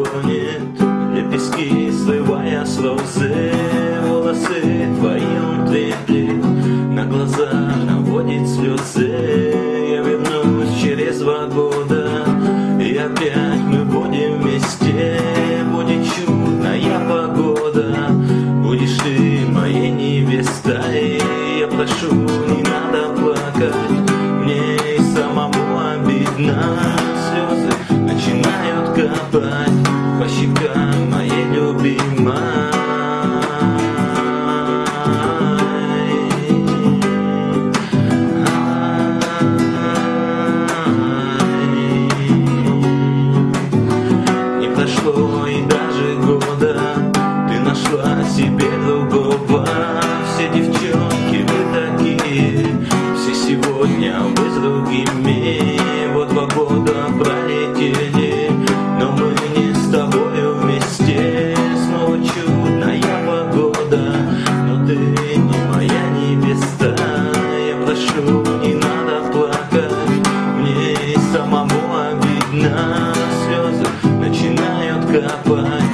тонет, лепестки срывая с розы, волосы твои он треплет, на глаза наводит слезы. Я вернусь через 2 года, и опять мы будем вместе. Будет чудная погода, будешь ты моей невестой. Я прошу, не надо плакать, мне и самому обидно. Слезы начинают капать по щекам моей любимой. Не прошло и даже года, ты нашла себе другого. Все девчонки вы такие, все сегодня вы с другими. Вот 2 года пролетели, но мы не с тобою вместе. Снова чудная погода, но ты не моя невеста. Я прошу, не надо плакать, мне и самому обидно. Слезы начинают капать